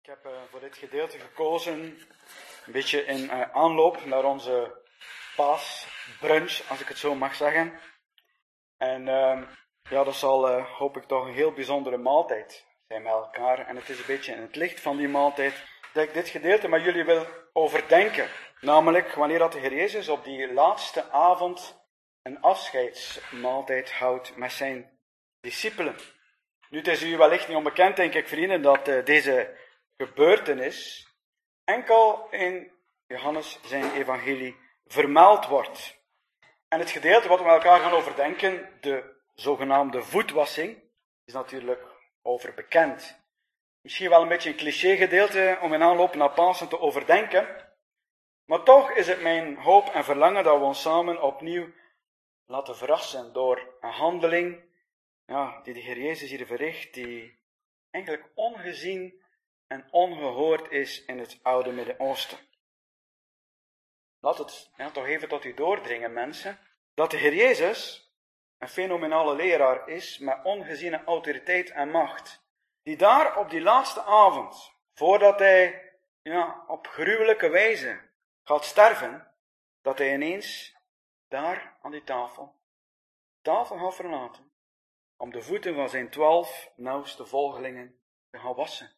heb voor dit gedeelte gekozen, een beetje in aanloop naar onze paasbrunch, als ik het zo mag zeggen. En dat zal, hoop ik, toch een heel bijzondere maaltijd zijn met elkaar. En het is een beetje in het licht van die maaltijd dat ik dit gedeelte met jullie wil overdenken. Namelijk wanneer dat de Heer Jezus op die laatste avond een afscheidsmaaltijd houdt met zijn discipelen. Nu, het is u wellicht niet onbekend, denk ik, vrienden, dat deze gebeurtenis enkel in Johannes zijn evangelie vermeld wordt. En het gedeelte wat we met elkaar gaan overdenken, de zogenaamde voetwassing, is natuurlijk overbekend. Misschien wel een beetje een cliché gedeelte om in aanloop naar Pasen te overdenken. Maar toch is het mijn hoop en verlangen dat we ons samen opnieuw laten verrassen door een handeling die de Heer Jezus hier verricht, die eigenlijk ongezien en ongehoord is in het oude Midden-Oosten. Laat het toch even tot u doordringen, mensen, dat de Heer Jezus een fenomenale leraar is met ongeziene autoriteit en macht, die daar op die laatste avond, voordat hij op gruwelijke wijze gaat sterven, dat hij ineens daar aan die tafel gaat verlaten, om de voeten van zijn 12 nauwste volgelingen te gaan wassen.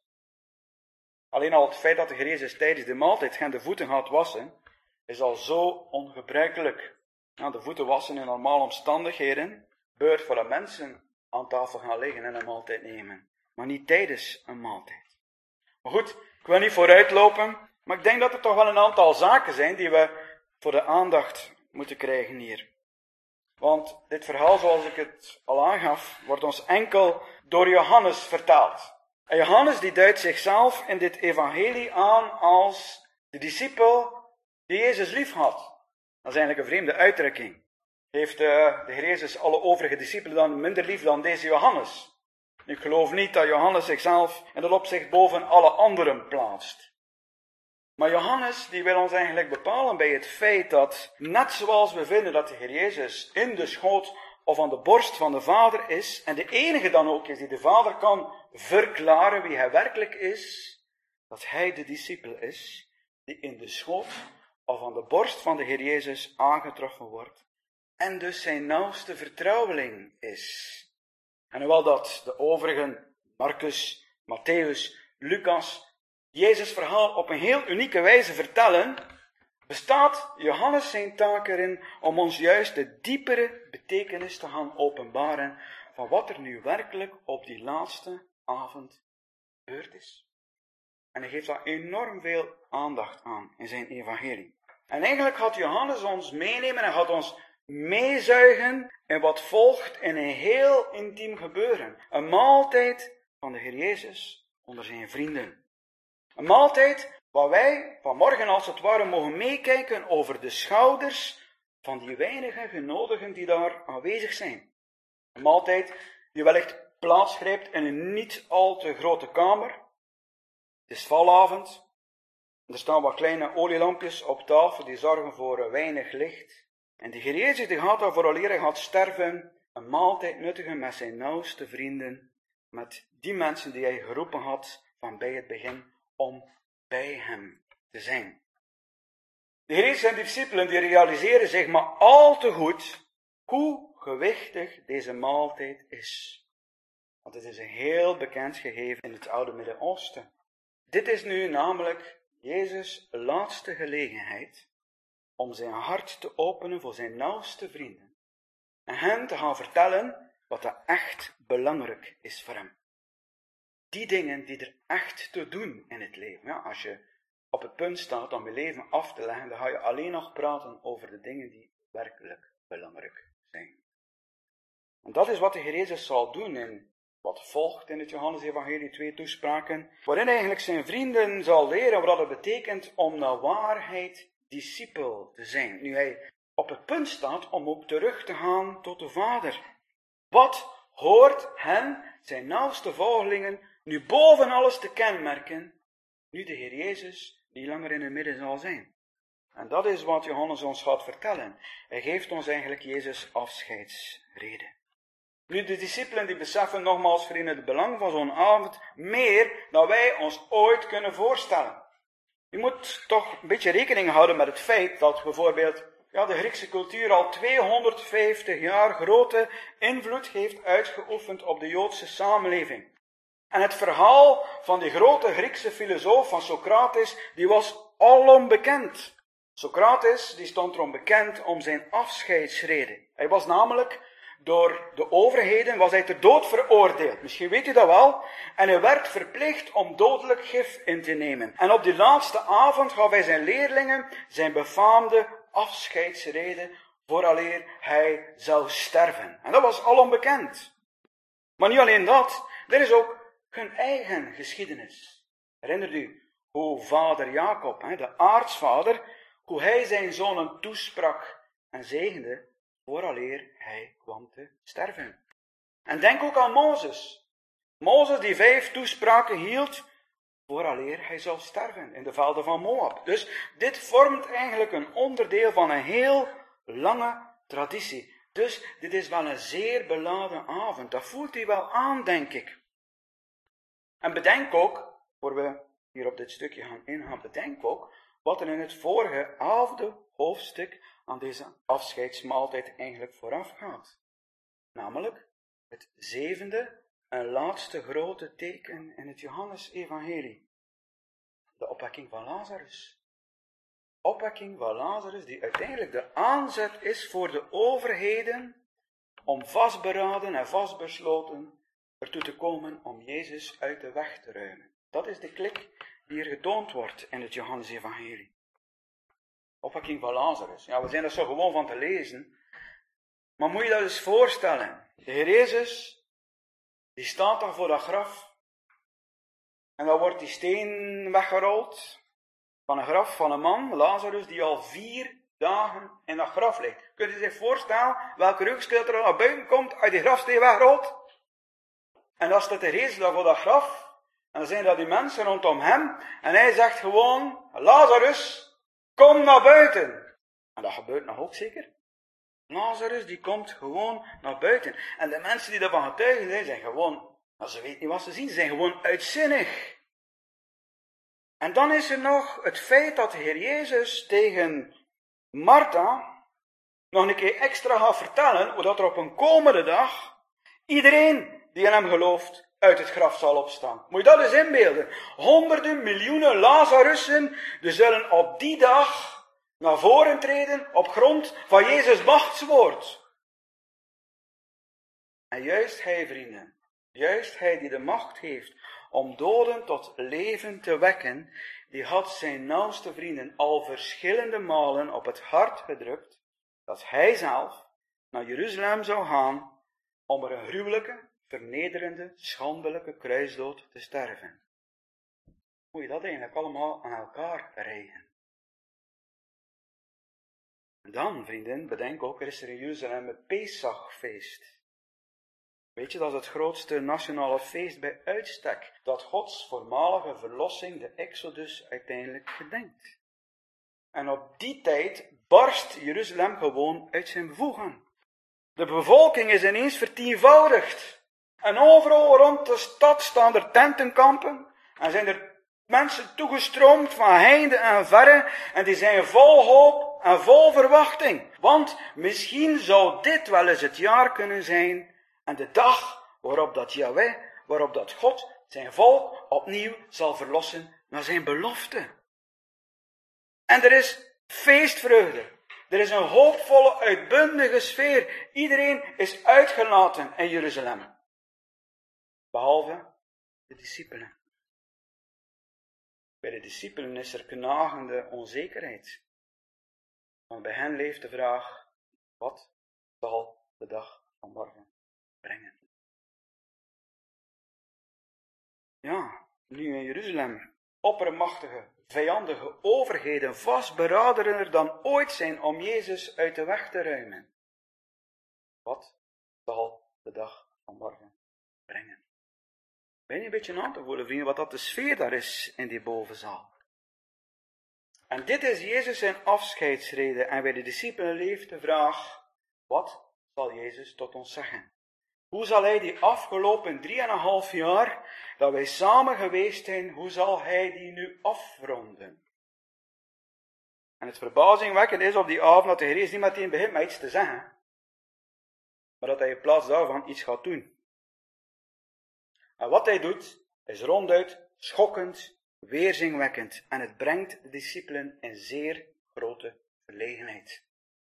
Alleen al het feit dat de Heer Jezus tijdens de maaltijd hen de voeten gaat wassen, is al zo ongebruikelijk. De voeten wassen in normale omstandigheden gebeurt voor de mensen aan tafel gaan liggen en een maaltijd nemen. Maar niet tijdens een maaltijd. Maar goed, ik wil niet vooruitlopen, maar ik denk dat er toch wel een aantal zaken zijn die we voor de aandacht moeten krijgen hier. Want dit verhaal, zoals ik het al aangaf, wordt ons enkel door Johannes vertaald. En Johannes die duidt zichzelf in dit evangelie aan als de discipel die Jezus lief had. Dat is eigenlijk een vreemde uitdrukking. Heeft de Heer Jezus alle overige discipelen dan minder lief dan deze Johannes? Ik geloof niet dat Johannes zichzelf in dat opzicht boven alle anderen plaatst. Maar Johannes die wil ons eigenlijk bepalen bij het feit dat, net zoals we vinden dat de Heer Jezus in de schoot of aan de borst van de Vader is, en de enige dan ook is die de Vader kan verklaren wie hij werkelijk is, dat hij de discipel is, die in de schoot of aan de borst van de Heer Jezus aangetroffen wordt, en dus zijn nauwste vertrouweling is. En hoewel dat de overigen, Marcus, Matthäus, Lucas, Jezus' verhaal op een heel unieke wijze vertellen, bestaat Johannes zijn taak erin om ons juist de diepere betekenis te gaan openbaren van wat er nu werkelijk op die laatste avond gebeurd is. En hij geeft daar enorm veel aandacht aan in zijn evangelie. En eigenlijk gaat Johannes ons meenemen en gaat ons meezuigen in wat volgt in een heel intiem gebeuren. Een maaltijd van de Heer Jezus onder zijn vrienden. Een maaltijd waar wij vanmorgen als het ware mogen meekijken over de schouders van die weinige genodigen die daar aanwezig zijn. Een maaltijd die wellicht plaatsgrijpt in een niet al te grote kamer. Het is valavond. Er staan wat kleine olielampjes op tafel die zorgen voor weinig licht. En de Heer Jezus die gaat daar vooraleer hij gaat sterven een maaltijd nuttigen met zijn nauwste vrienden. Met die mensen die hij geroepen had van bij het begin om bij hem te zijn. De Heer Jezus en de discipelen die realiseren zich maar al te goed hoe gewichtig deze maaltijd is. Want het is een heel bekend gegeven in het oude Midden-Oosten. Dit is nu namelijk Jezus' laatste gelegenheid om zijn hart te openen voor zijn nauwste vrienden. En hen te gaan vertellen wat er echt belangrijk is voor hem. Die dingen die er echt te doen in het leven. Als je op het punt staat om je leven af te leggen, dan ga je alleen nog praten over de dingen die werkelijk belangrijk zijn. En dat is wat de Heer Jezus zal doen in wat volgt in het Johannes-evangelie 2 toespraken, waarin hij eigenlijk zijn vrienden zal leren wat het betekent om naar waarheid discipel te zijn. Nu hij op het punt staat om ook terug te gaan tot de Vader. Wat hoort hen, zijn nauwste volgelingen, nu boven alles te kenmerken, nu de Heer Jezus niet langer in het midden zal zijn? En dat is wat Johannes ons gaat vertellen. Hij geeft ons eigenlijk Jezus' afscheidsrede. Nu, de discipelen die beseffen nogmaals, vrienden, het belang van zo'n avond meer dan wij ons ooit kunnen voorstellen. Je moet toch een beetje rekening houden met het feit dat bijvoorbeeld de Griekse cultuur al 250 jaar grote invloed heeft uitgeoefend op de Joodse samenleving. En het verhaal van die grote Griekse filosoof van Socrates, die was alom bekend. Socrates, die stond erom bekend om zijn afscheidsrede. Hij was namelijk door de overheden was hij ter dood veroordeeld. Misschien weet u dat wel. En hij werd verplicht om dodelijk gif in te nemen. En op die laatste avond gaf hij zijn leerlingen zijn befaamde afscheidsrede vooraleer hij zou sterven. En dat was alom bekend. Maar niet alleen dat, er is ook hun eigen geschiedenis. Herinnert u hoe vader Jacob, de aartsvader, hoe hij zijn zonen toesprak en zegende vooraleer hij kwam te sterven. En denk ook aan Mozes. Mozes die 5 toespraken hield vooraleer hij zou sterven in de velden van Moab. Dus dit vormt eigenlijk een onderdeel van een heel lange traditie. Dus dit is wel een zeer beladen avond. Dat voelt u wel aan, denk ik. En bedenk ook, voor we hier op dit stukje gaan ingaan, bedenk ook wat er in het vorige 11e hoofdstuk aan deze afscheidsmaaltijd eigenlijk vooraf gaat. Namelijk het 7e en laatste grote teken in het Johannes-evangelie. De opwekking van Lazarus. Opwekking van Lazarus die uiteindelijk de aanzet is voor de overheden om vastberaden en vastbesloten ertoe te komen om Jezus uit de weg te ruimen. Dat is de klik die hier getoond wordt in het Johannes-evangelie. Opwekking van Lazarus. Ja, we zijn er zo gewoon van te lezen. Maar moet je dat eens voorstellen. De Heer Jezus, die staat dan voor dat graf. En dan wordt die steen weggerold. Van een graf van een man, Lazarus, die al 4 dagen in dat graf ligt. Kunt u zich voorstellen welke reukskeel er naar buiten komt uit die grafsteen wegrolt? En dan staat de Heer Jezus daar voor dat graf. En dan zijn dat die mensen rondom hem. En hij zegt gewoon, Lazarus, kom naar buiten. En dat gebeurt nog ook zeker. Lazarus die komt gewoon naar buiten. En de mensen die daarvan getuigen zijn gewoon, ze weten niet wat ze zien, ze zijn gewoon uitzinnig. En dan is er nog het feit dat de Heer Jezus tegen Martha nog een keer extra gaat vertellen, hoe dat er op een komende dag iedereen die in hem gelooft uit het graf zal opstaan. Moet je dat eens inbeelden. Honderden miljoenen Lazarussen, die zullen op die dag naar voren treden op grond van Jezus' machtswoord. En juist hij, vrienden, juist hij die de macht heeft om doden tot leven te wekken, die had zijn nauwste vrienden al verschillende malen op het hart gedrukt, dat hij zelf naar Jeruzalem zou gaan om er een gruwelijke, vernederende, schandelijke kruisdood te sterven. Moet je dat eigenlijk allemaal aan elkaar rijgen? En dan, vrienden, bedenk ook, er is er in Jeruzalem het Pesachfeest. Weet je, dat is het grootste nationale feest bij uitstek, dat Gods voormalige verlossing, de Exodus, uiteindelijk gedenkt. En op die tijd barst Jeruzalem gewoon uit zijn voegen. De bevolking is ineens vertienvoudigd. En overal rond de stad staan er tentenkampen en zijn er mensen toegestroomd van heinde en verre en die zijn vol hoop en vol verwachting. Want misschien zou dit wel eens het jaar kunnen zijn en de dag waarop dat Yahweh, waarop dat God zijn volk opnieuw zal verlossen naar zijn belofte. En er is feestvreugde. Er is een hoopvolle, uitbundige sfeer. Iedereen is uitgelaten in Jeruzalem. Behalve de discipelen. Bij de discipelen is er knagende onzekerheid. Want bij hen leeft de vraag, wat zal de dag van morgen brengen? Ja, nu in Jeruzalem, oppermachtige, vijandige overheden vastberadener dan ooit zijn om Jezus uit de weg te ruimen. Wat zal de dag van morgen brengen? Ben je een beetje aan te voelen, vrienden, wat dat de sfeer daar is in die bovenzaal? En dit is Jezus zijn afscheidsrede en bij de discipelen leeft de vraag, wat zal Jezus tot ons zeggen? Hoe zal hij die afgelopen 3,5 jaar, dat wij samen geweest zijn, hoe zal hij die nu afronden? En het verbazingwekkende is op die avond dat de Heer Jezus niet meteen begint met iets te zeggen, maar dat hij in plaats daarvan iets gaat doen. En wat hij doet, is ronduit schokkend, weerzinwekkend. En het brengt de discipelen in zeer grote verlegenheid.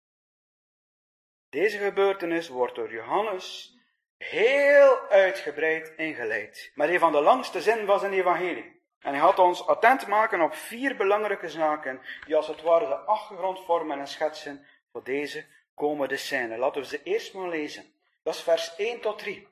Deze gebeurtenis wordt door Johannes heel uitgebreid ingeleid. Met een van de langste zinnen van zijn evangelie. En hij gaat ons attent maken op 4 belangrijke zaken, die als het ware de achtergrond vormen en schetsen voor deze komende scène. Laten we ze eerst maar lezen. Dat is vers 1 tot 3.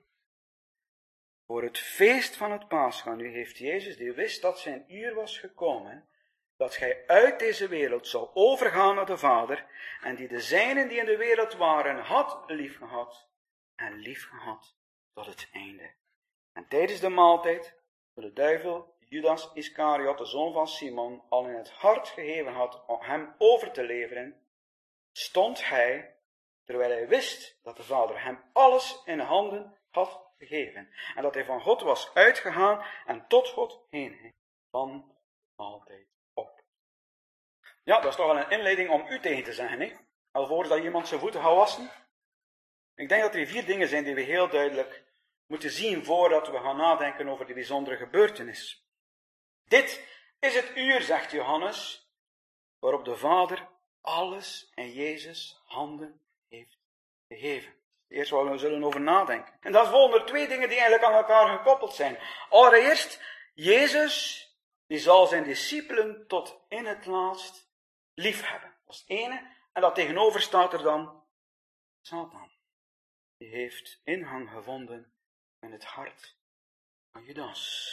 Voor het feest van het Paascha nu heeft Jezus, die wist dat zijn uur was gekomen, dat gij uit deze wereld zou overgaan naar de Vader, en die de zijnen die in de wereld waren had liefgehad, en liefgehad tot het einde. En tijdens de maaltijd, toen de duivel Judas Iscariot, de zoon van Simon, al in het hart gegeven had om hem over te leveren, stond hij, terwijl hij wist dat de Vader hem alles in de handen had gegeven, en dat hij van God was uitgegaan en tot God heen ging, van maaltijd op. Ja, dat is toch wel een inleiding om u tegen te zeggen, hè? Alvorens dat iemand zijn voeten gaat wassen. Ik denk dat er 4 dingen zijn die we heel duidelijk moeten zien voordat we gaan nadenken over die bijzondere gebeurtenis. Dit is het uur, zegt Johannes, waarop de Vader alles in Jezus' handen heeft gegeven. Eerst waar we zullen over nadenken. En dat volgen er 2 dingen die eigenlijk aan elkaar gekoppeld zijn. Allereerst, Jezus, die zal zijn discipelen tot in het laatst liefhebben. Dat is het ene. En dat tegenover staat er dan Satan. Die heeft ingang gevonden in het hart van Judas.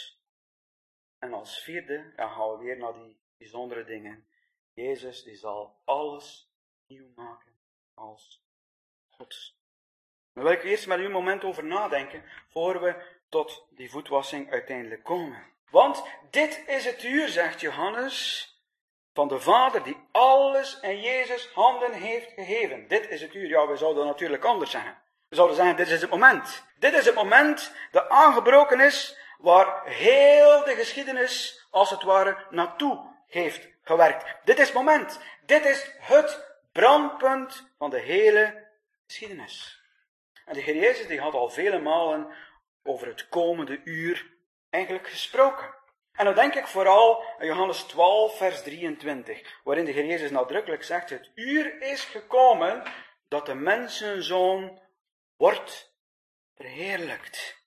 En als vierde, gaan we weer naar die bijzondere dingen. Jezus, die zal alles nieuw maken als God. Daar wil ik eerst met u een moment over nadenken, voor we tot die voetwassing uiteindelijk komen. Want dit is het uur, zegt Johannes, van de Vader die alles in Jezus' handen heeft gegeven. Dit is het uur. Ja, we zouden natuurlijk anders zeggen. We zouden zeggen, dit is het moment. Dit is het moment dat aangebroken is, waar heel de geschiedenis, als het ware, naartoe heeft gewerkt. Dit is het moment. Dit is het brandpunt van de hele geschiedenis. En de Heer Jezus die had al vele malen over het komende uur eigenlijk gesproken. En dan denk ik vooral aan Johannes 12, vers 23, waarin de Heer Jezus nadrukkelijk zegt, het uur is gekomen dat de mensenzoon wordt verheerlijkt.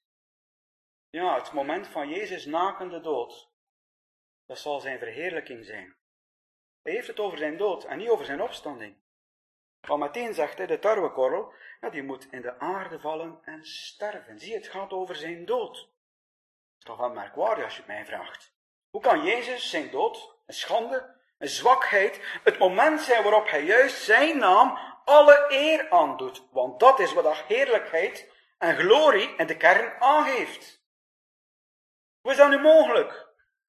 Ja, het moment van Jezus nakende dood, dat zal zijn verheerlijking zijn. Hij heeft het over zijn dood en niet over zijn opstanding. Want meteen zegt hij, de tarwekorrel, ja, die moet in de aarde vallen en sterven. Zie, het gaat over zijn dood. Dat is toch wel merkwaardig als je het mij vraagt. Hoe kan Jezus zijn dood, een schande, een zwakheid, het moment zijn waarop hij juist zijn naam alle eer aandoet? Want dat is wat dat heerlijkheid en glorie in de kern aangeeft. Hoe is dat nu mogelijk?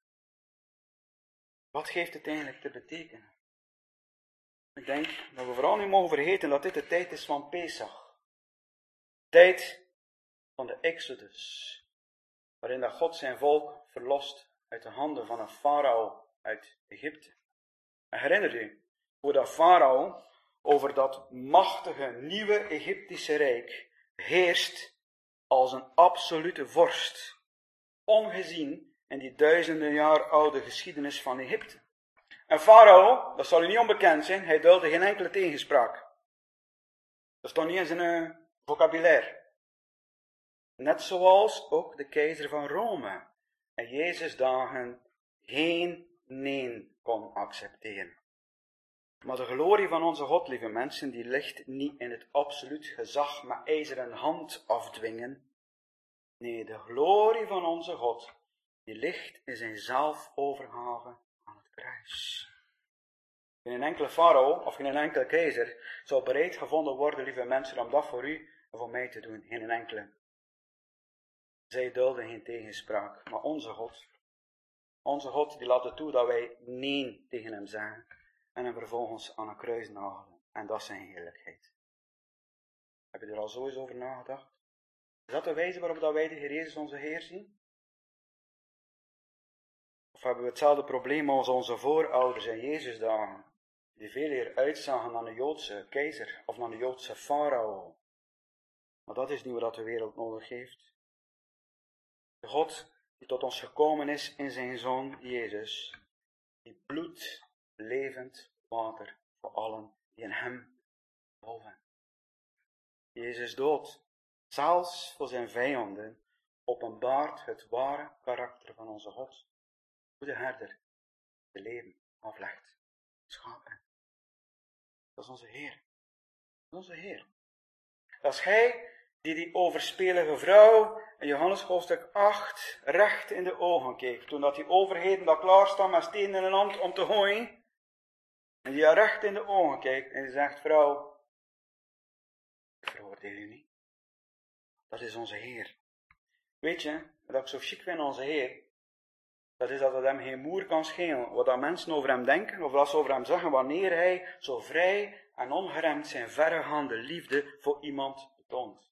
Wat geeft het eigenlijk te betekenen? Ik denk dat we vooral niet mogen vergeten dat dit de tijd is van Pesach. Tijd van de Exodus. Waarin dat God zijn volk verlost uit de handen van een farao uit Egypte. En herinner u hoe dat farao over dat machtige nieuwe Egyptische rijk heerst als een absolute vorst. Ongezien in die duizenden jaar oude geschiedenis van Egypte. En farao, dat zal u niet onbekend zijn, hij duldde geen enkele tegenspraak. Dat stond niet in zijn vocabulaire. Net zoals ook de keizer van Rome in Jezus' dagen geen nee kon accepteren. Maar de glorie van onze God, lieve mensen, die ligt niet in het absoluut gezag met ijzeren hand afdwingen. Nee, de glorie van onze God, die ligt in zijn zelfovergave aan het kruis. Geen enkele farao of geen enkele keizer zou bereid gevonden worden, lieve mensen, om dat voor u en voor mij te doen. Geen enkele. Zij dulden geen tegenspraak, maar onze God die laat het toe dat wij nee tegen hem zeggen en hem vervolgens aan een kruis nagelen. En dat is zijn heerlijkheid. Heb je er al zo eens over nagedacht? Is dat de wijze waarop dat wij de Heer Jezus onze Heer zien? Of hebben we hetzelfde probleem als onze voorouders in Jezus dagen, die veel eer uitzagen naar de Joodse keizer of naar de Joodse farao? Maar dat is niet wat de wereld nodig heeft. De God die tot ons gekomen is in zijn Zoon Jezus, die bloed, levend water voor allen die in hem geloven. Jezus dood, zelfs voor zijn vijanden, openbaart het ware karakter van onze God. Goede herder, de leven aflegt, schapen. Dat is onze Heer. Dat is onze Heer. Dat is Hij die overspelige vrouw in Johannes hoofdstuk 8 recht in de ogen keek. Toen dat die overheden daar klaar staan met stenen in een hand om te gooien. En die haar recht in de ogen kijkt en die zegt, vrouw, ik veroordeel u niet. Dat is onze Heer. Weet je, wat ik zo chic vind aan onze Heer, dat is dat het hem geen moer kan schelen wat dat mensen over hem denken of wat ze over hem zeggen wanneer hij zo vrij en ongeremd zijn verregaande liefde voor iemand betoont.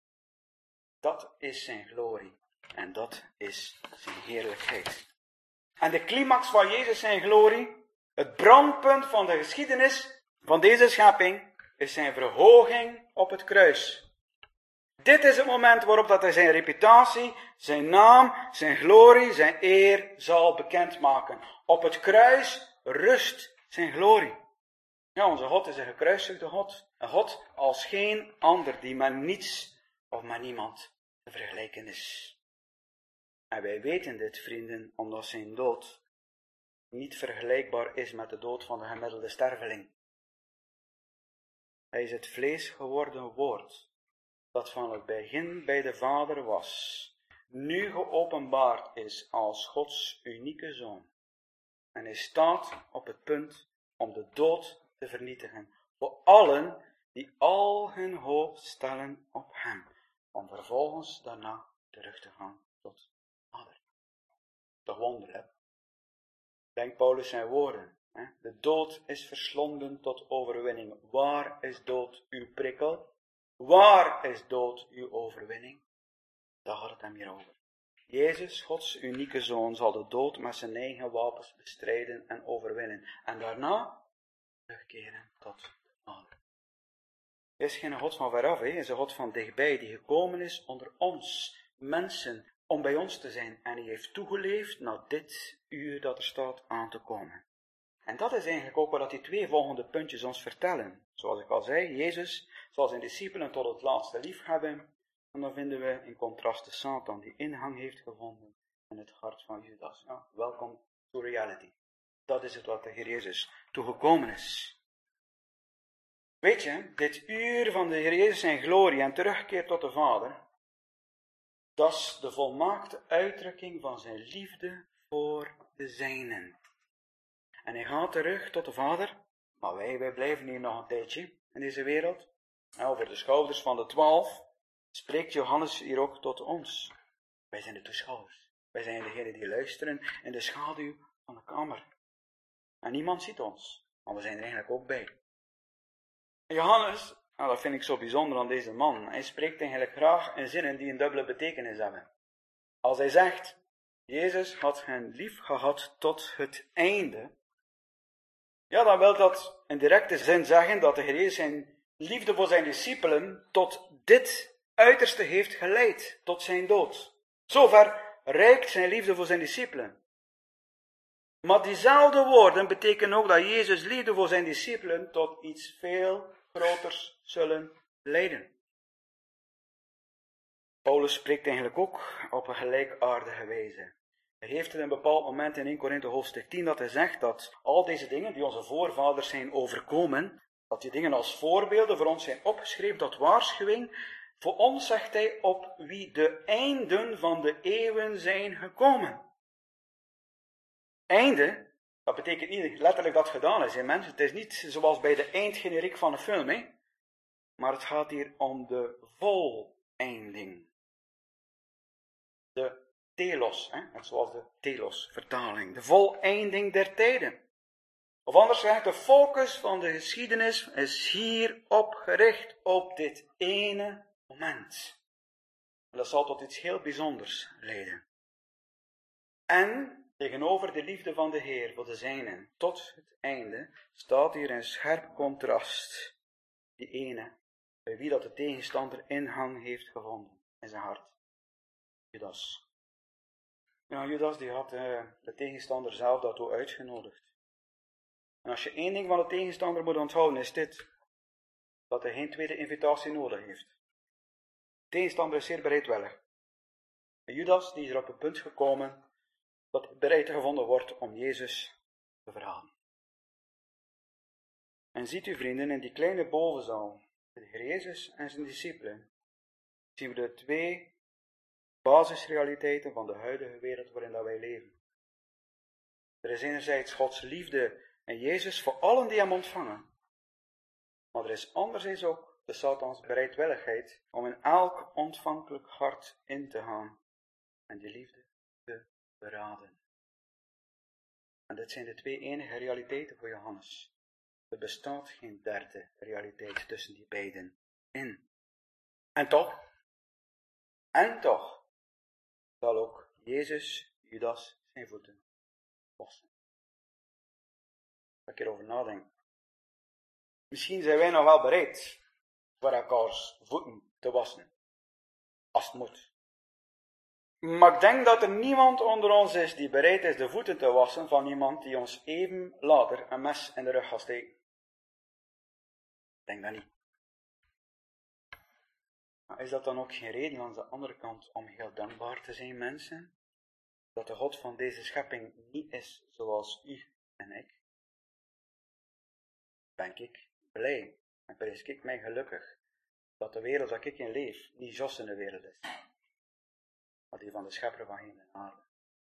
Dat is zijn glorie en dat is zijn heerlijkheid. En de climax van Jezus zijn glorie, het brandpunt van de geschiedenis van deze schepping, is zijn verhoging op het kruis. Dit is het moment waarop dat hij zijn reputatie, zijn naam, zijn glorie, zijn eer zal bekendmaken. Op het kruis rust zijn glorie. Ja, onze God is een gekruisigde God. Een God als geen ander die met niets of met niemand te vergelijken is. En wij weten dit, vrienden, omdat zijn dood niet vergelijkbaar is met de dood van de gemiddelde sterveling. Hij is het vlees geworden woord, dat van het begin bij de Vader was, nu geopenbaard is als Gods unieke Zoon. En hij staat op het punt om de dood te vernietigen, voor allen die al hun hoop stellen op hem, om vervolgens daarna terug te gaan tot Vader. Toch wonderlijk. Denk Paulus zijn woorden. De dood is verslonden tot overwinning. Waar is dood uw prikkel? Waar is dood uw overwinning? Daar gaat het hem hier over. Jezus, Gods unieke Zoon, zal de dood met zijn eigen wapens bestrijden en overwinnen. En daarna terugkeren tot de Vader. Hij is geen God van veraf, hij is een God van dichtbij, die gekomen is onder ons, mensen, om bij ons te zijn. En hij heeft toegeleefd naar dit uur dat er staat aan te komen. En dat is eigenlijk ook wat die twee volgende puntjes ons vertellen. Zoals ik al zei, Jezus zal zijn discipelen tot het laatste lief hebben. En dan vinden we in contrast de Satan die ingang heeft gevonden in het hart van Judas. Ja, welcome to reality. Dat is het wat de Heer Jezus toegekomen is. Weet je, dit uur van de Heer Jezus zijn glorie en terugkeer tot de Vader, dat is de volmaakte uitdrukking van zijn liefde voor de zijnen. En hij gaat terug tot de Vader, maar wij blijven hier nog een tijdje in deze wereld. En over de schouders van de 12 spreekt Johannes hier ook tot ons. Wij zijn de toeschouwers. Wij zijn degenen die luisteren in de schaduw van de kamer. En niemand ziet ons, maar we zijn er eigenlijk ook bij. En Johannes, nou, dat vind ik zo bijzonder aan deze man. Hij spreekt eigenlijk graag in zinnen die een dubbele betekenis hebben. Als hij zegt, Jezus had hen lief gehad tot het einde. Ja, dan wil dat in directe zin zeggen dat de Heer Jezus zijn liefde voor zijn discipelen tot dit uiterste heeft geleid, tot zijn dood. Zover reikt zijn liefde voor zijn discipelen. Maar diezelfde woorden betekenen ook dat Jezus liefde voor zijn discipelen tot iets veel groters zullen leiden. Paulus spreekt eigenlijk ook op een gelijkaardige wijze. Hij heeft het een bepaald moment in 1 Korinthe hoofdstuk 10 dat hij zegt dat al deze dingen die onze voorvaders zijn overkomen, dat die dingen als voorbeelden voor ons zijn opgeschreven tot waarschuwing. Voor ons zegt hij op wie de einden van de eeuwen zijn gekomen. Einde, dat betekent niet letterlijk dat het gedaan is, hè, mensen. Het is niet zoals bij de eindgeneriek van een film, hè. Maar het gaat hier om de voleinding. De telos, hè, zoals de telos-vertaling. De voleinding der tijden. Of anders gezegd, de focus van de geschiedenis is hierop gericht, op dit ene moment. En dat zal tot iets heel bijzonders leiden. En tegenover de liefde van de Heer voor de zijnen tot het einde staat hier in scherp contrast die ene bij wie dat de tegenstander ingang heeft gevonden in zijn hart. Judas. Ja, Judas die had de tegenstander zelf daartoe uitgenodigd. En als je één ding van de tegenstander moet onthouden is dit. Dat hij geen tweede invitatie nodig heeft. De tegenstander is zeer bereidwillig. En Judas die is er op het punt gekomen dat hij bereid gevonden wordt om Jezus te verraden. En ziet u vrienden, in die kleine bovenzaal, de Heer Jezus en zijn discipelen, zien we de twee basisrealiteiten van de huidige wereld waarin dat wij leven. Er is enerzijds Gods liefde en Jezus voor allen die hem ontvangen. Maar er is anderzijds ook de Satans bereidwilligheid om in elk ontvankelijk hart in te gaan en die liefde te verraden. En dit zijn de twee enige realiteiten voor Johannes. Er bestaat geen derde realiteit tussen die beiden in. En toch, zal ook Jezus Judas zijn voeten wassen. Daar een keer over nadenken. Misschien zijn wij nog wel bereid voor elkaars voeten te wassen. Als het moet. Maar ik denk dat er niemand onder ons is die bereid is de voeten te wassen van iemand die ons even later een mes in de rug gaat steken. Ik denk dat niet. Maar is dat dan ook geen reden aan de andere kant om heel dankbaar te zijn, mensen? Dat de God van deze schepping niet is zoals u en ik? Ben ik blij en prijs ik mij gelukkig dat de wereld waar ik in leef niet Jos in de wereld is, maar die van de schepper van hemel en aarde.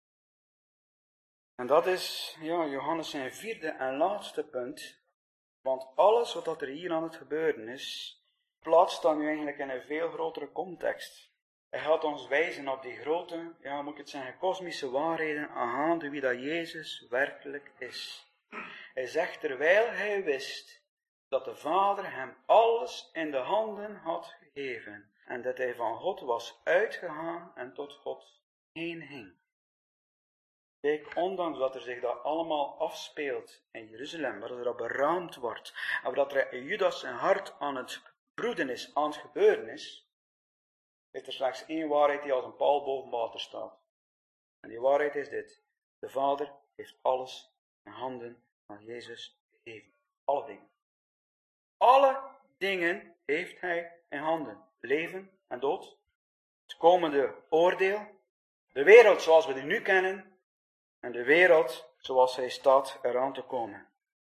En dat is Johannes zijn vierde en laatste punt, want alles wat er hier aan het gebeuren is, plaatst dan nu eigenlijk in een veel grotere context. Hij gaat ons wijzen op die grote, moet ik het zeggen, kosmische waarheden aangaande wie dat Jezus werkelijk is. Hij zegt terwijl hij wist dat de Vader hem alles in de handen had gegeven en dat hij van God was uitgegaan en tot God heen ging. Kijk, ondanks dat er zich dat allemaal afspeelt in Jeruzalem, waar er op beraamd wordt, en dat er in Judas zijn hart aan het broeden is, aan het gebeuren is er slechts één waarheid die als een paal boven water staat. En die waarheid is dit. De Vader heeft alles in handen van Jezus gegeven. Alle dingen. Alle dingen heeft hij in handen. Leven en dood. Het komende oordeel. De wereld zoals we die nu kennen. En de wereld zoals hij staat eraan te komen.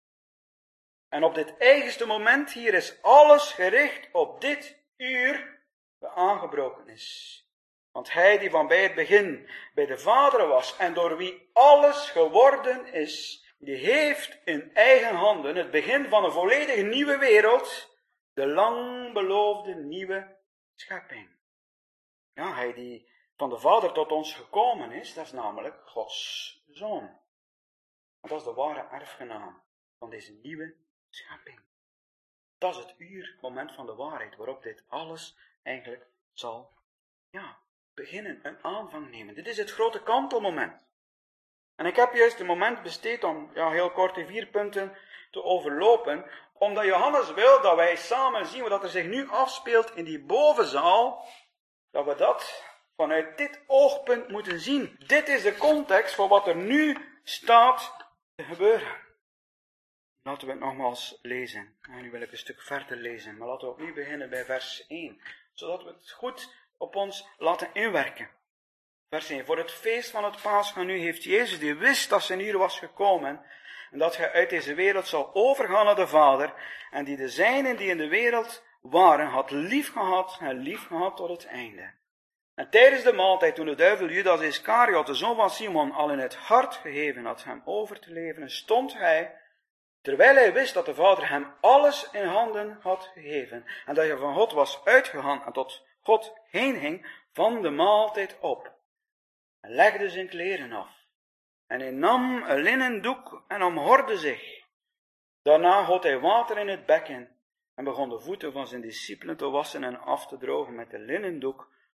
En op dit eigenste moment hier is alles gericht op dit uur dat aangebroken is. Want hij die van bij het begin bij de Vader was en door wie alles geworden is, die heeft in eigen handen het begin van een volledig nieuwe wereld, de lang beloofde nieuwe schepping. Ja, hij die van de Vader tot ons gekomen is, dat is namelijk Gods Zoon. Dat is de ware erfgenaam van deze nieuwe schepping. Dat is het uur, moment van de waarheid, waarop dit alles eigenlijk zal beginnen, een aanvang nemen. Dit is het grote kantelmoment. En ik heb juist een moment besteed om heel kort die 4 punten te overlopen, omdat Johannes wil dat wij samen zien wat er zich nu afspeelt in die bovenzaal, dat we dat vanuit dit oogpunt moeten zien. Dit is de context voor wat er nu staat te gebeuren. Laten we het nogmaals lezen. En nu wil ik een stuk verder lezen, maar laten we opnieuw beginnen bij vers 1, zodat we het goed op ons laten inwerken. Vers 1. Voor het feest van het Paasgaan nu heeft Jezus, die wist dat zijn uur was gekomen, en dat hij uit deze wereld zal overgaan naar de Vader, en die de zijnen die in de wereld waren, had lief gehad en lief gehad tot het einde. En tijdens de maaltijd, toen de duivel Judas Iscariot, de zoon van Simon, al in het hart gegeven had hem over te leveren, stond hij, terwijl hij wist dat de Vader hem alles in handen had gegeven, en dat hij van God was uitgegaan en tot God heen ging, van de maaltijd op. En legde zijn kleren af. En hij nam een linnen doek en omhorde zich. Daarna goot hij water in het bekken en begon de voeten van zijn discipelen te wassen en af te drogen met de linnen doek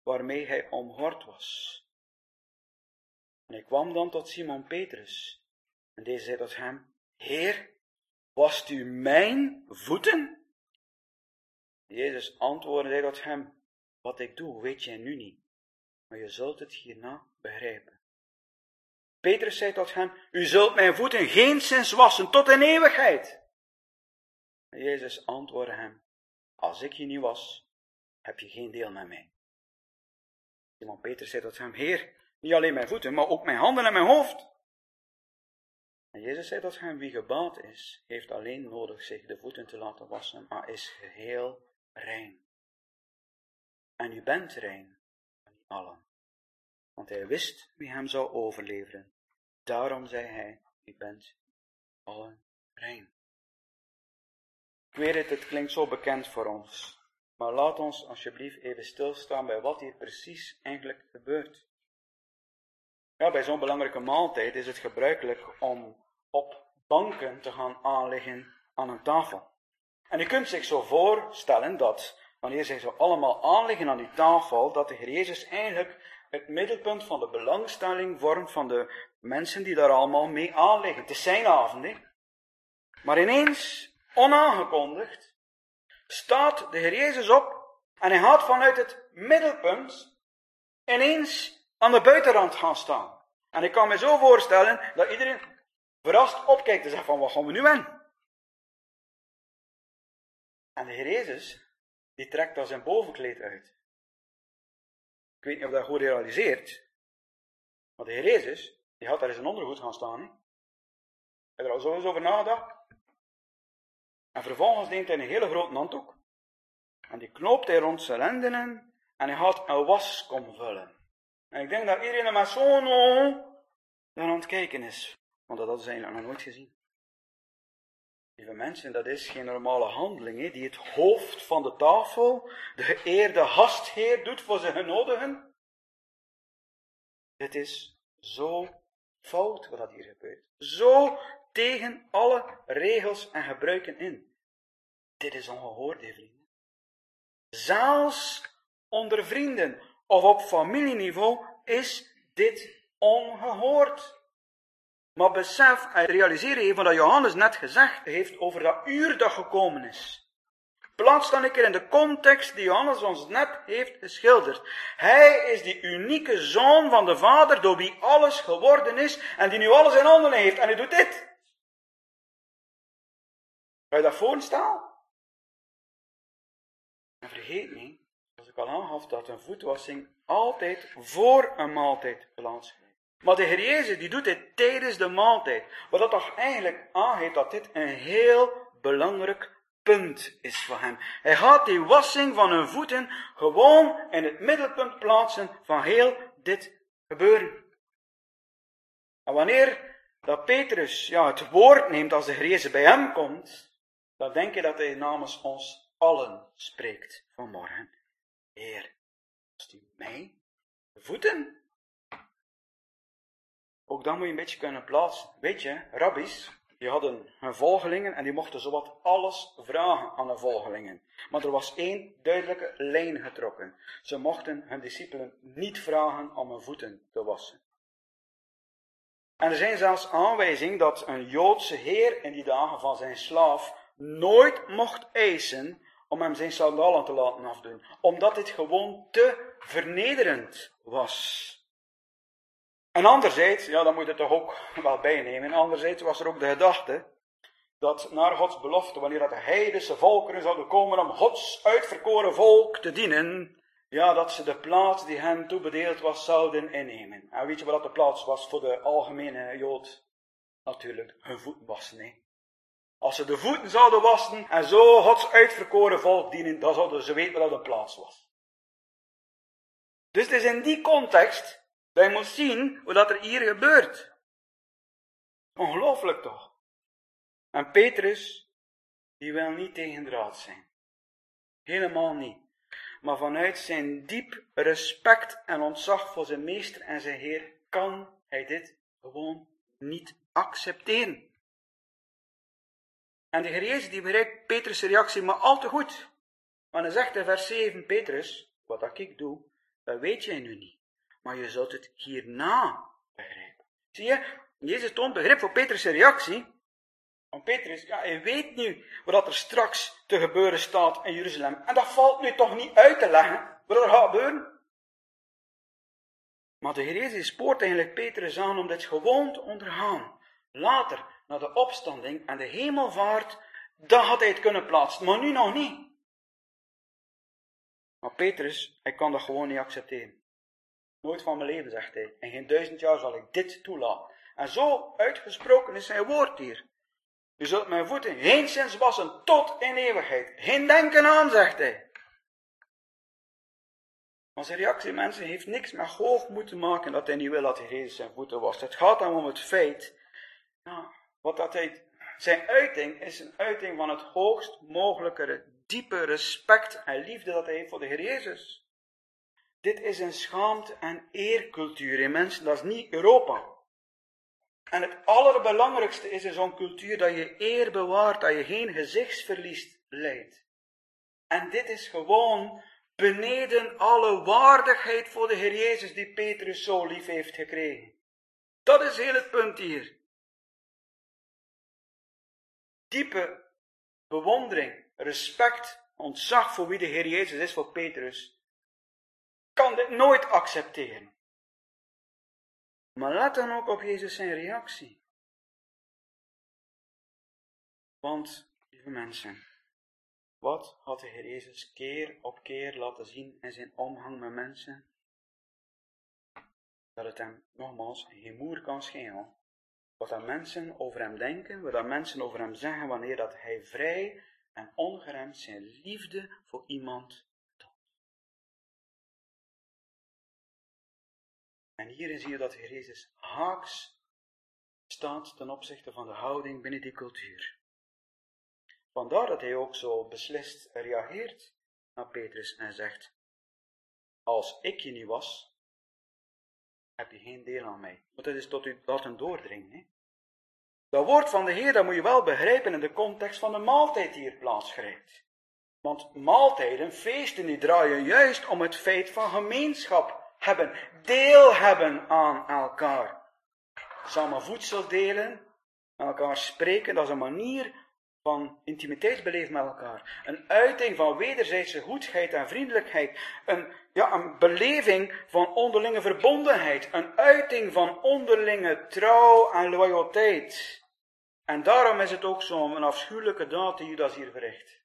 waarmee hij omgord was. En hij kwam dan tot Simon Petrus. En deze zei tot hem, Heer, wast u mijn voeten? Jezus antwoordde hij tot hem, wat ik doe, weet jij nu niet, maar je zult het hierna begrijpen. Petrus zei tot hem, u zult mijn voeten geenszins wassen tot in eeuwigheid. En Jezus antwoordde hem, als ik je niet was, heb je geen deel met mij. Simon Petrus zei tot hem, Heer, niet alleen mijn voeten, maar ook mijn handen en mijn hoofd. En Jezus zei tot hem, wie gebaat is, heeft alleen nodig zich de voeten te laten wassen, maar is geheel rein. En u bent rein, maar niet allen. Want hij wist wie hem zou overleveren. Daarom zei hij, u bent allen rein. Ik weet het klinkt zo bekend voor ons. Maar laat ons alsjeblieft even stilstaan bij wat hier precies eigenlijk gebeurt. Ja, bij zo'n belangrijke maaltijd is het gebruikelijk om op banken te gaan aanliggen aan een tafel. En u kunt zich zo voorstellen dat, wanneer zij zo allemaal aanliggen aan die tafel, dat de Heer Jezus eigenlijk het middelpunt van de belangstelling vormt van de mensen die daar allemaal mee aanliggen. Het is zijn avond, hè? Maar ineens, onaangekondigd, staat de Heer Jezus op en hij gaat vanuit het middelpunt ineens aan de buitenrand gaan staan. En ik kan me zo voorstellen dat iedereen verrast opkijkt en zegt van, wat gaan we nu aan? En de Heer Jezus, die trekt dan zijn bovenkleed uit. Ik weet niet of dat goed realiseert, maar de Heer Jezus, die had daar in zijn ondergoed gaan staan. Hè? Heb je er al zo eens over nagedacht? En vervolgens neemt hij een hele grote handdoek. En die knoopt hij rond zijn lendenen. En hij gaat een waskom vullen. En ik denk dat iedereen er met zo'n oog naar aan het kijken is. Want dat hadden ze eigenlijk nog nooit gezien. Lieve mensen, dat is geen normale handeling. Hè, die het hoofd van de tafel, de geëerde gastheer, doet voor zijn genodigen. Dit is zo fout wat dat hier gebeurt. Zo tegen alle regels en gebruiken in. Dit is ongehoord, vrienden. Zelfs onder vrienden of op familieniveau is dit ongehoord. Maar besef en realiseer even wat Johannes net gezegd heeft over dat uur dat gekomen is. Plaats dan een keer in de context die Johannes ons net heeft geschilderd. Hij is die unieke zoon van de Vader door wie alles geworden is en die nu alles in handen heeft. En hij doet dit. Ga je dat voorstellen? En vergeet niet, zoals ik al aangaf, dat een voetwassing altijd voor een maaltijd plaatsvindt. Maar de Heer Jezus die doet dit tijdens de maaltijd. Wat dat toch eigenlijk aangeeft dat dit een heel belangrijk punt is voor hem. Hij gaat die wassing van hun voeten gewoon in het middelpunt plaatsen van heel dit gebeuren. En wanneer dat Petrus het woord neemt als de Heer Jezus bij hem komt, dan denk je dat hij namens ons allen spreekt vanmorgen. Heer, wast u mij de voeten? Ook dan moet je een beetje kunnen plaatsen. Weet je, rabbies, die hadden hun volgelingen en die mochten zowat alles vragen aan hun volgelingen. Maar er was één duidelijke lijn getrokken. Ze mochten hun discipelen niet vragen om hun voeten te wassen. En er zijn zelfs aanwijzingen dat een Joodse heer in die dagen van zijn slaaf nooit mocht eisen om hem zijn sandalen te laten afdoen. Omdat dit gewoon te vernederend was. En anderzijds, dan moet je het toch ook wel bijnemen. Anderzijds was er ook de gedachte dat naar Gods belofte, wanneer dat de heidense volkeren zouden komen om Gods uitverkoren volk te dienen, dat ze de plaats die hen toebedeeld was zouden innemen. En weet je wat dat de plaats was voor de algemene Jood? Natuurlijk hun voeten wassen. Nee. Als ze de voeten zouden wassen en zo Gods uitverkoren volk dienen, dan zouden ze weten wat dat de plaats was. Dus het is in die context dat je moet zien wat er hier gebeurt. Ongelooflijk toch? En Petrus, die wil niet tegendraad zijn. Helemaal niet. Maar vanuit zijn diep respect en ontzag voor zijn meester en zijn Heer, kan hij dit gewoon niet accepteren. En de Heer Jezus die begrijpt Petrus' reactie maar al te goed. Want hij zegt in vers 7, Petrus, wat dat ik doe, Dat weet jij nu niet. Maar je zult het hierna begrijpen. Zie je, Jezus toont begrip voor Petrus' reactie. Want Petrus, hij weet nu wat er straks te gebeuren staat in Jeruzalem. En dat valt nu toch niet uit te leggen wat er gaat gebeuren. Maar de Heer Jezus spoort eigenlijk Petrus aan om dit gewoon te ondergaan. Later, na de opstanding en de hemelvaart, dan had hij het kunnen plaatsen, maar nu nog niet. Maar Petrus, hij kan dat gewoon niet accepteren. Nooit van mijn leven, zegt hij. In geen 1000 jaar zal ik dit toelaten. En zo uitgesproken is zijn woord hier. U zult mijn voeten geenszins wassen tot in eeuwigheid. Geen denken aan, zegt hij. Maar zijn reactie, mensen, heeft niks met hoogmoed te maken dat hij niet wil dat hij Jezus zijn voeten wast. Het gaat dan om het feit, zijn uiting is een uiting van het hoogst mogelijke, diepe respect en liefde dat hij heeft voor de Heer Jezus. Dit is een schaamte- en eercultuur in mensen, dat is niet Europa. En het allerbelangrijkste is in zo'n cultuur dat je eer bewaart, dat je geen gezichtsverlies leidt. En dit is gewoon beneden alle waardigheid voor de Heer Jezus die Petrus zo lief heeft gekregen. Dat is heel het punt hier. Diepe bewondering, respect, ontzag voor wie de Heer Jezus is voor Petrus, kan dit nooit accepteren. Maar let dan ook op Jezus zijn reactie. Want, lieve mensen, wat had de Heer Jezus keer op keer laten zien in zijn omgang met mensen? Dat het hem, nogmaals, geen moer kan schelen. Wat dat mensen over hem denken, wat dat mensen over hem zeggen wanneer dat hij vrij en ongeremd zijn liefde voor iemand toont. En hierin zie je dat de Heer Jezus haaks staat ten opzichte van de houding binnen die cultuur. Vandaar dat hij ook zo beslist reageert naar Petrus en zegt, als ik je niet was, heb je geen deel aan mij. Want dat is tot u laten doordringen. Hè? Dat woord van de Heer, dat moet je wel begrijpen in de context van de maaltijd die hier plaatsgrijpt. Want maaltijden, feesten, die draaien juist om het feit van gemeenschap hebben, deel hebben aan elkaar. Samen voedsel delen, elkaar spreken, dat is een manier van intimiteitsbeleven met elkaar. Een uiting van wederzijdse goedheid en vriendelijkheid. Een beleving van onderlinge verbondenheid. Een uiting van onderlinge trouw en loyaliteit. En daarom is het ook zo'n afschuwelijke daad die Judas hier verricht.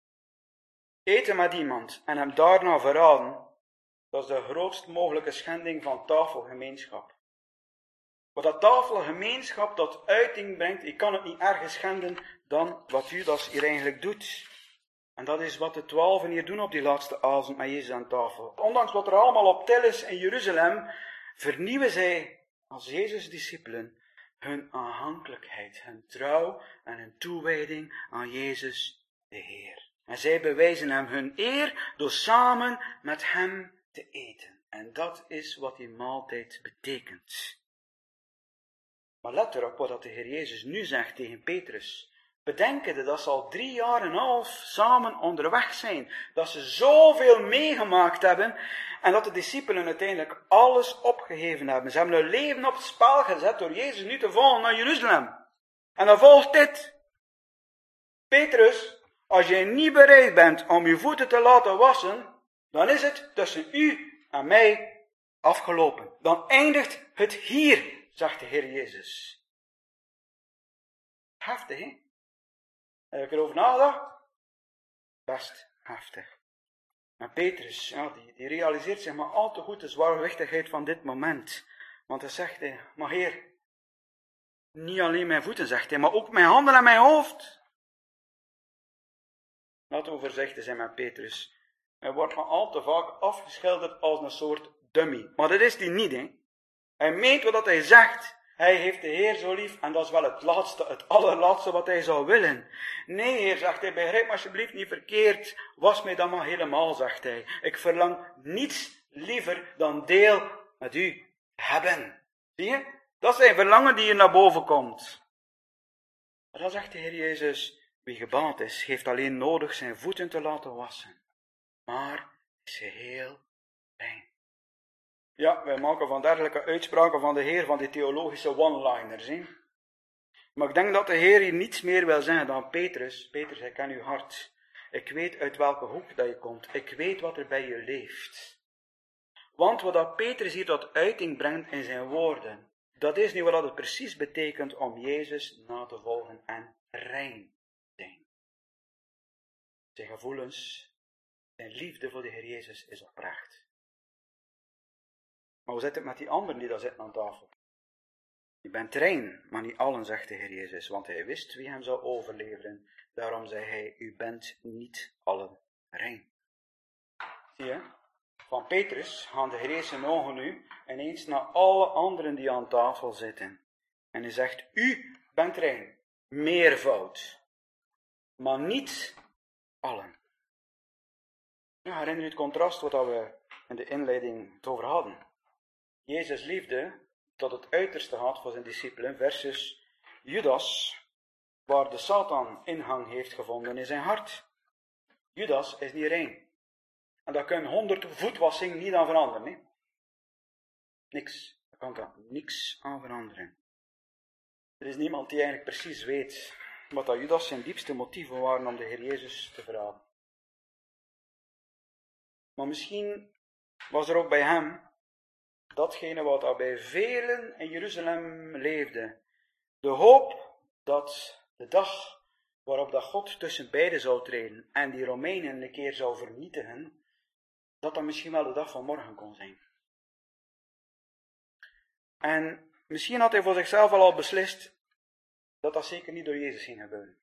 Eten met iemand en hem daarna verraden, dat is de grootst mogelijke schending van tafelgemeenschap. Wat dat tafelgemeenschap tot uiting brengt, je kan het niet erger schenden dan wat Judas hier eigenlijk doet. En dat is wat de 12 hier doen op die laatste avond met Jezus aan tafel. Ondanks wat er allemaal op tel is in Jeruzalem, vernieuwen zij als Jezus' discipelen hun aanhankelijkheid, hun trouw en hun toewijding aan Jezus de Heer. En zij bewijzen hem hun eer door samen met hem te eten. En dat is wat die maaltijd betekent. Maar let erop wat de Heer Jezus nu zegt tegen Petrus. Bedenkende dat ze al 3 jaar en een half samen onderweg zijn. Dat ze zoveel meegemaakt hebben. En dat de discipelen uiteindelijk alles opgegeven hebben. Ze hebben hun leven op het spel gezet door Jezus nu te volgen naar Jeruzalem. En dan volgt dit. Petrus, als jij niet bereid bent om je voeten te laten wassen, dan is het tussen u en mij afgelopen. Dan eindigt het hier, zegt de Heer Jezus. Heftig, hè? Heb ik erover nagedacht? Best heftig. En Petrus, die realiseert zich maar al te goed de zwaarwichtigheid van dit moment. Want hij zegt, maar Heer, niet alleen mijn voeten, zegt hij, maar ook mijn handen en mijn hoofd. Laten we voorzichtig zijn met Petrus. Hij wordt maar al te vaak afgeschilderd als een soort dummy. Maar dat is hij niet, hè. Hij meent wat hij zegt. Hij heeft de Heer zo lief en dat is wel het allerlaatste wat hij zou willen. Nee, Heer, zegt hij, begrijp me alsjeblieft niet verkeerd. Was mij dan maar helemaal, zegt hij. Ik verlang niets liever dan deel met u hebben. Zie je? Dat is zijn verlangen die hier naar boven komt. Maar dan zegt de Heer Jezus, wie gebaat is, heeft alleen nodig zijn voeten te laten wassen. Maar is geheel rein. Ja, wij maken van dergelijke uitspraken van de Heer van die theologische one-liners. Hè? Maar ik denk dat de Heer hier niets meer wil zeggen dan Petrus. Petrus, ik ken uw hart. Ik weet uit welke hoek dat je komt. Ik weet wat er bij je leeft. Want wat dat Petrus hier tot uiting brengt in zijn woorden, dat is nu wat het precies betekent om Jezus na te volgen en rein te zijn. Zijn gevoelens, zijn liefde voor de Heer Jezus is oprecht. Maar hoe zit het met die anderen die daar zitten aan tafel? Je bent rein, maar niet allen, zegt de Heer Jezus, want hij wist wie hem zou overleveren. Daarom zei hij, u bent niet allen rein. Zie je? Van Petrus gaan de Heer Jezus zijn ogen nu ineens naar alle anderen die aan tafel zitten. En hij zegt, u bent rein, meervoud, maar niet allen. Ja, herinner je het contrast wat we in de inleiding het over hadden? Jezus liefde tot het uiterste had voor zijn discipelen versus Judas, waar de Satan ingang heeft gevonden in zijn hart. Judas is niet rein. En daar kan 100 voetwassing niet aan veranderen. Nee? Niks. Daar kan daar niks aan veranderen. Er is niemand die eigenlijk precies weet wat dat Judas zijn diepste motieven waren om de Heer Jezus te verraden. Maar misschien was er ook bij hem datgene wat er bij velen in Jeruzalem leefde. De hoop dat de dag waarop dat God tussen beiden zou treden en die Romeinen een keer zou vernietigen, dat misschien wel de dag van morgen kon zijn. En misschien had hij voor zichzelf al beslist dat dat zeker niet door Jezus ging gebeuren.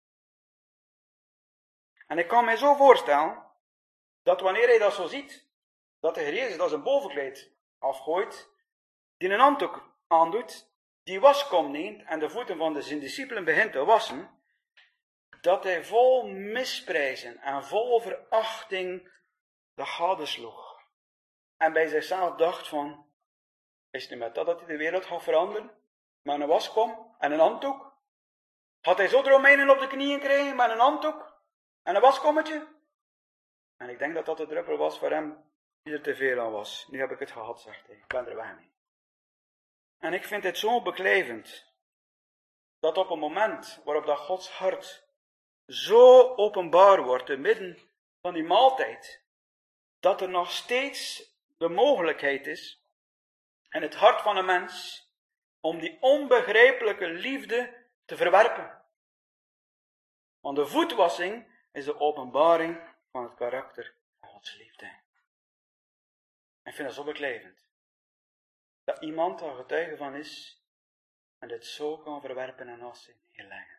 En ik kan mij zo voorstellen dat wanneer hij dat zo ziet, dat de Heer Jezus dat zijn bovenkleed afgooit, die een handdoek aandoet, die waskom neemt en de voeten van zijn discipelen begint te wassen, dat hij vol misprijzen en vol verachting dat gadesloeg. En bij zichzelf dacht van, is het nu met dat hij de wereld gaat veranderen? Met een waskom en een handdoek? Had hij zo de Romeinen op de knieën krijgen met een handdoek en een waskommetje? En ik denk dat dat de druppel was voor hem die er te veel aan was. Nu heb ik het gehad, zegt hij. Ik ben er weg mee. En ik vind het zo beklijvend, dat op een moment waarop dat Gods hart zo openbaar wordt, te midden van die maaltijd, dat er nog steeds de mogelijkheid is, in het hart van een mens, om die onbegrijpelijke liefde te verwerpen. Want de voetwassing is de openbaring van het karakter van Gods liefde. En ik vind dat zo beklijvend. Dat iemand daar getuige van is en dit zo kan verwerpen en naast zich neerleggen.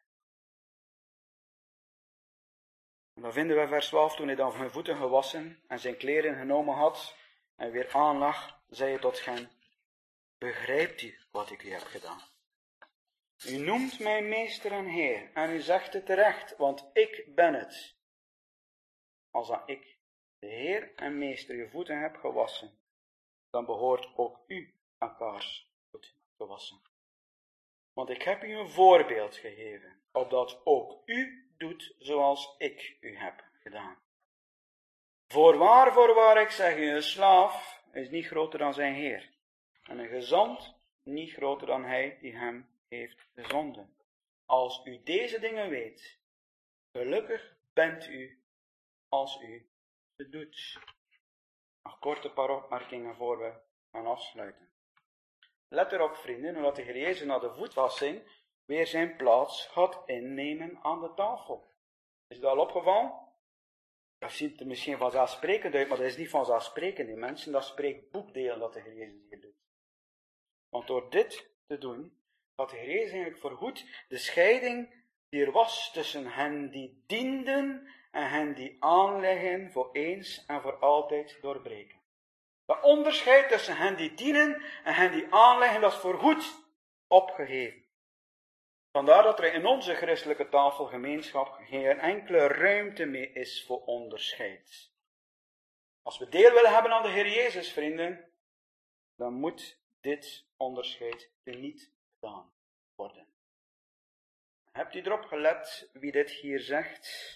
En dan vinden we vers 12, toen hij dan zijn voeten gewassen en zijn kleren genomen had en weer aanlag, zei hij tot hen, begrijpt u wat ik u heb gedaan? U noemt mij meester en heer en u zegt het terecht, want ik ben het. Als dan ik, de heer en meester, uw voeten heb gewassen, dan behoort ook u elkaars voeten te wassen. Want ik heb u een voorbeeld gegeven, opdat ook u doet zoals ik u heb gedaan. Voorwaar, ik zeg u, een slaaf is niet groter dan zijn heer, en een gezant niet groter dan hij die hem heeft gezonden. Als u deze dingen weet, gelukkig bent u als u ze doet. Nog korte paar opmerkingen voor we gaan afsluiten. Let erop, vrienden, hoe dat de Heer Jezus na de voetwassing weer zijn plaats gaat innemen aan de tafel. Is dat al opgevallen? Dat ziet er misschien vanzelfsprekend uit, maar dat is niet vanzelfsprekend in mensen. Dat spreekt boekdelen dat de Heer Jezus hier doet. Want door dit te doen, had de Heer Jezus eigenlijk voorgoed de scheiding die er was tussen hen die dienden en hen die aanleggen voor eens en voor altijd doorbreken. Dat onderscheid tussen hen die dienen en hen die aanleggen, dat is voorgoed opgegeven. Vandaar dat er in onze christelijke tafelgemeenschap geen enkele ruimte meer is voor onderscheid. Als we deel willen hebben aan de Heer Jezus, vrienden, dan moet dit onderscheid niet gedaan worden. Hebt u erop gelet wie dit hier zegt?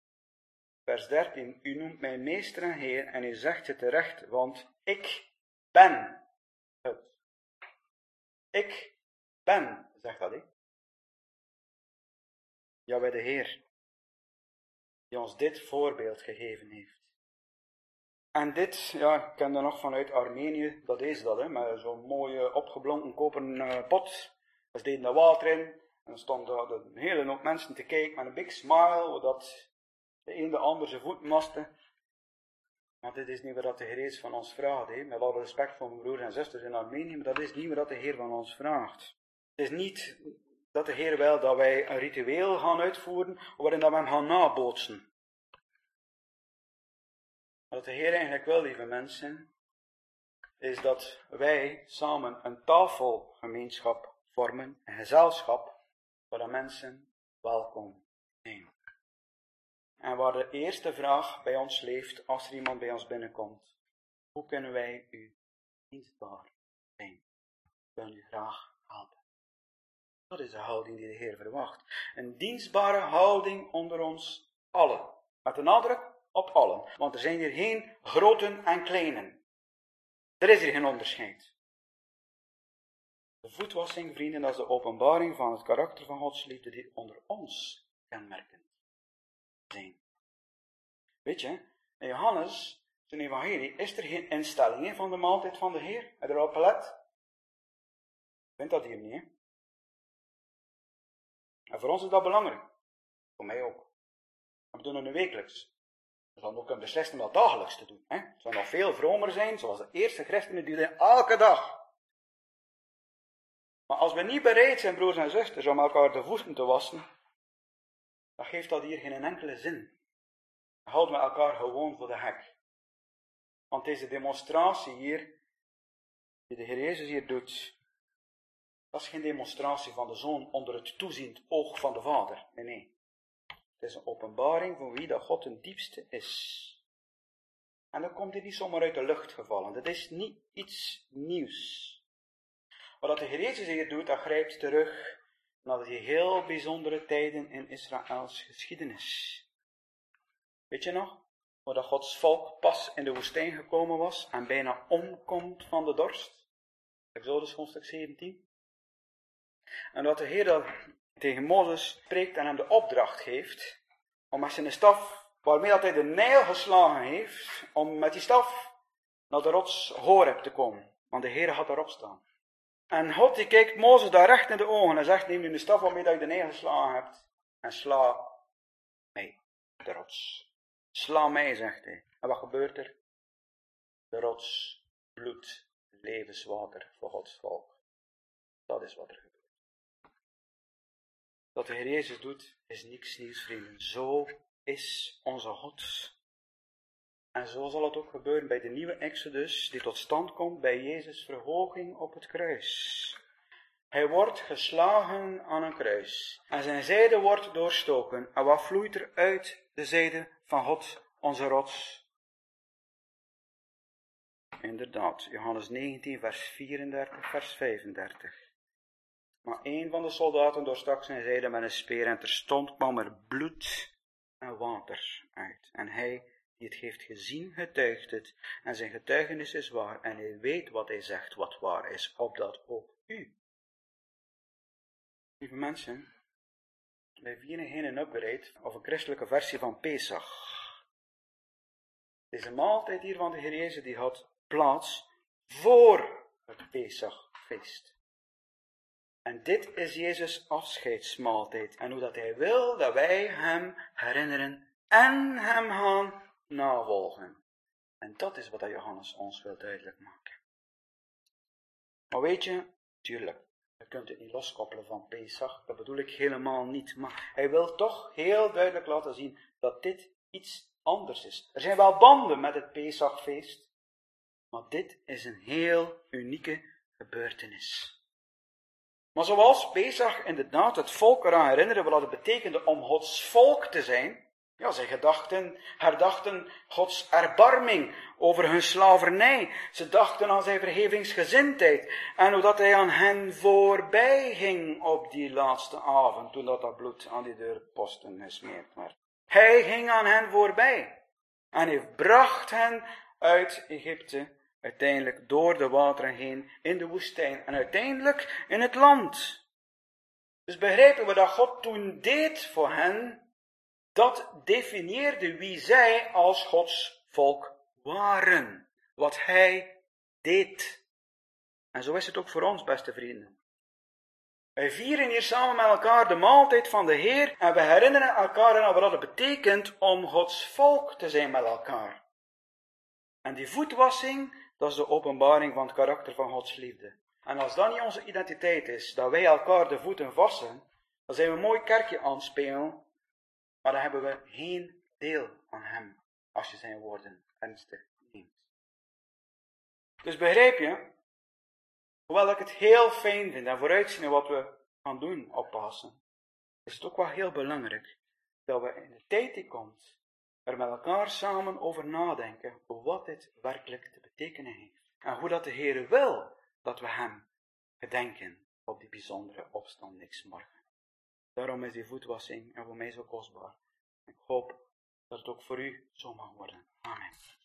Vers 13, u noemt mij meester en heer en u zegt het terecht, want ik ben het. Ik ben, zegt dat, hè? Jawel, de Heer, die ons dit voorbeeld gegeven heeft. En dit, ja, ik ken dat nog vanuit Armenië, dat is dat, hè, met zo'n mooie opgeblonken koperen pot. Daar deden daar water in, en dan stonden er een hele hoop mensen te kijken met een big smile, dat de een de ander zijn voeten maste. Maar dit is niet wat de Heer Jezus van ons vraagt, hè. Met alle respect voor mijn broers en zusters in Armenië, maar dat is niet wat de Heer van ons vraagt. Het is niet dat de Heer wil dat wij een ritueel gaan uitvoeren, waarin dat we hem gaan nabootsen. Wat de Heer eigenlijk wil, lieve mensen, is dat wij samen een tafelgemeenschap vormen, een gezelschap, waar de mensen welkom zijn. En waar de eerste vraag bij ons leeft, als er iemand bij ons binnenkomt: hoe kunnen wij u dienstbaar zijn? We willen u graag helpen. Dat is de houding die de Heer verwacht. Een dienstbare houding onder ons allen. Met de nadruk op allen. Want er zijn hier geen groten en kleinen. Er is hier geen onderscheid. De voetwassing, vrienden, dat is de openbaring van het karakter van Gods liefde die onder ons kenmerkend zijn. Weet je, in Johannes, zijn evangelie, is er geen instelling van de maaltijd van de Heer. Heb je erop gelet? Ik vind dat hier niet, hè? En voor ons is dat belangrijk. Voor mij ook. We doen het nu wekelijks. We zullen ook kunnen beslissen om dat dagelijks te doen. Hè? Het zal nog veel vromer zijn, zoals de eerste christenen die deden elke dag. Maar als we niet bereid zijn, broers en zusters, om elkaar de voeten te wassen, dan geeft dat hier geen enkele zin. Dan houden we elkaar gewoon voor de gek. Want deze demonstratie hier, die de Heer Jezus hier doet, dat is geen demonstratie van de Zoon onder het toeziend oog van de Vader. Nee, nee. Het is een openbaring van wie dat God ten diepste is. En dat komt hier niet zomaar uit de lucht gevallen. Dat is niet iets nieuws. Wat de Heer Jezus hier doet, dat grijpt terug naar die heel bijzondere tijden in Israëls geschiedenis. Weet je nog? Waar dat Gods volk pas in de woestijn gekomen was en bijna omkomt van de dorst. Exodus hoofdstuk 17. En dat de Heer dat tegen Mozes spreekt en hem de opdracht geeft om met zijn staf, waarmee dat hij de Nijl geslagen heeft, om met die staf naar de rots Horeb te komen. Want de Heer had daarop staan. En God die kijkt Mozes daar recht in de ogen en zegt: neem nu de staf waarmee dat je de Nijl geslagen hebt en sla mij, de rots. Sla mij, zegt hij. En wat gebeurt er? De rots, bloed, levenswater voor Gods volk. Dat is wat er gebeurt. Wat de Heer Jezus doet, is niks nieuws, vrienden. Zo is onze God. En zo zal het ook gebeuren bij de nieuwe Exodus, die tot stand komt bij Jezus' verhoging op het kruis. Hij wordt geslagen aan een kruis. En zijn zijde wordt doorstoken. En wat vloeit er uit de zijde van God, onze rots? Inderdaad, Johannes 19, vers 34, vers 35. Maar een van de soldaten doorstak zijn zijde met een speer en terstond kwam er bloed en water uit. En hij die het heeft gezien, getuigt het. En zijn getuigenis is waar. En hij weet wat hij zegt, wat waar is, opdat ook u. Lieve mensen, wij vieren geen upgrade of een christelijke versie van Pesach. Deze maaltijd hier van de Heer Jezus die had plaats voor het Pesachfeest. En dit is Jezus' afscheidsmaaltijd. En hoe dat hij wil dat wij hem herinneren en hem gaan navolgen. En dat is wat Johannes ons wil duidelijk maken. Maar weet je, tuurlijk, je kunt het niet loskoppelen van Pesach. Dat bedoel ik helemaal niet. Maar hij wil toch heel duidelijk laten zien dat dit iets anders is. Er zijn wel banden met het Pesachfeest. Maar dit is een heel unieke gebeurtenis. Maar zoals Pesach inderdaad het volk eraan herinneren wat het betekende om Gods volk te zijn. Ja, zij herdachten Gods erbarming over hun slavernij. Ze dachten aan zijn vergevingsgezindheid. En hoe dat hij aan hen voorbij ging op die laatste avond, toen dat bloed aan die deurposten gesmeerd werd. Hij ging aan hen voorbij. En hij bracht hen uit Egypte, uiteindelijk door de wateren heen in de woestijn en uiteindelijk in het land. Dus begrijpen we dat God toen deed voor hen, dat definieerde wie zij als Gods volk waren. Wat hij deed. En zo is het ook voor ons, beste vrienden. Wij vieren hier samen met elkaar de maaltijd van de Heer en we herinneren elkaar aan wat het betekent om Gods volk te zijn met elkaar. En die voetwassing, dat is de openbaring van het karakter van Gods liefde. En als dat niet onze identiteit is, dat wij elkaar de voeten wassen, dan zijn we een mooi kerkje aan het spelen, maar dan hebben we geen deel aan hem, als je zijn woorden ernstig neemt. Dus begrijp je, hoewel ik het heel fijn vind en vooruitzien naar wat we gaan doen op Pasen, is het ook wel heel belangrijk dat we in de tijd die komt, er met elkaar samen over nadenken wat dit werkelijk te betekenen heeft. En hoe dat de Heer wil dat we hem gedenken op die bijzondere opstandingsmorgen. Daarom is die voetwassing en voor mij zo kostbaar. Ik hoop dat het ook voor u zo mag worden. Amen.